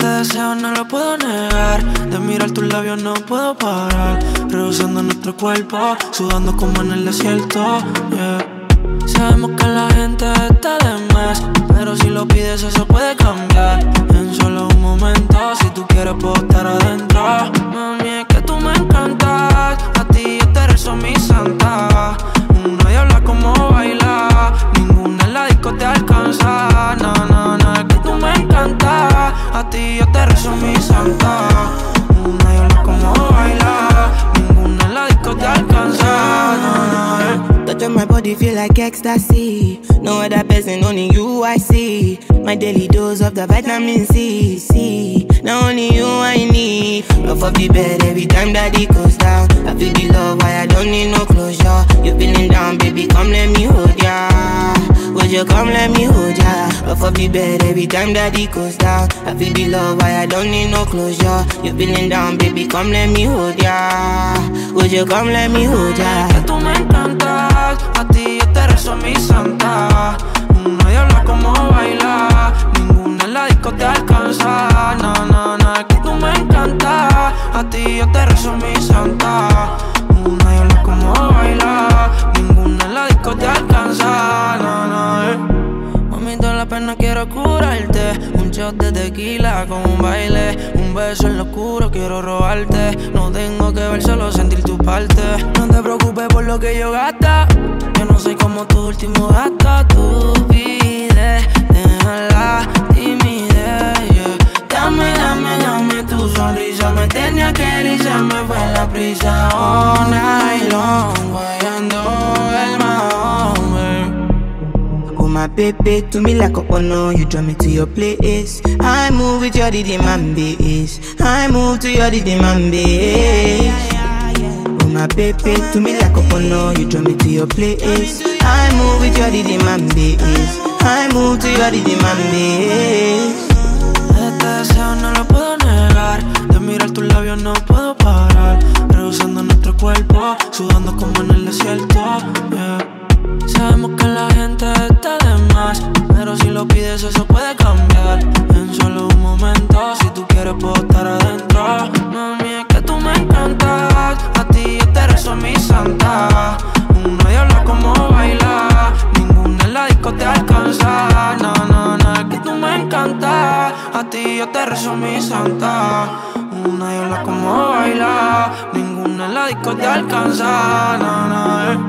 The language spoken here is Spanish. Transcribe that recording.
Este deseo no lo puedo negar. De mirar tus labios no puedo parar. Rehusando nuestro cuerpo, sudando como en el desierto, yeah. Sabemos que la gente está de más, pero si lo pides eso puede cambiar en solo un momento. Si tú quieres puedo estar adentro. Mami, es que tú me encantas. A ti yo te rezo mi santa. Una diabla como baila, ninguna en la disco te alcanza. No, no, no, es que tú me encantas. A ti yo te rezo mi santa. Una diabla como baila, ninguna en la disco te alcanza. No, no, Touch on my body feel like ecstasy. No other person, only you I see. My daily dose of the vitamin C. Now only you I need. Off of the bed every time that it goes down. I feel the love, why I don't need no closure. You feeling down, baby, come let me hold ya. Would you come let me hold ya? Off of the bed every time that it goes down. I feel the love, why I don't need no closure. You feeling down, baby, come let me hold ya. Would you come let me hold ya? que tú me encantas. A ti yo te rezo mi santa. Una diabla como baila, ninguna en la disco te alcanza. No, no, no, es que tú me encantas. A ti yo te rezo mi santa. Una diabla como baila, ninguna en la disco te alcanza. No, no, Mami, toda la pena quiero curarte. Un shot de tequila con un baile. Un beso en lo oscuro, quiero robarte. No tengo que ver, solo sentir tu parte. No te preocupes por lo que yo gasta. Yo no soy como tu último gasto. Tú pides, deja la timidez, yeah. Dame tu sonrisa. Me tenía que ir y se me fue la prisa. All night long, guayando el mahón, Oh my baby, to me like a honor. You draw me to your place. I move with your rhythm and bass. I move to your rhythm and bass. Oh my baby, to me like a honor. You draw me to your place. I move with your rhythm and bass. I move to your rhythm and bass. Este deseo no lo puedo negar. De mirar tus labios no puedo parar. Rehusando nuestro cuerpo, sudando como en el desierto, yeah. Sabemos que la gente está de más, pero si lo pides eso puede cambiar en solo un momento. Si tú quieres puedo estar adentro. Mami, es que tú me encantas. A ti yo te rezo mi santa. Una diabla como baila, ninguna en la disco te alcanza. No, no, no, es que tú me encantas. A ti yo te rezo mi santa. Una diabla como baila, ninguna en la disco te alcanza. No, no,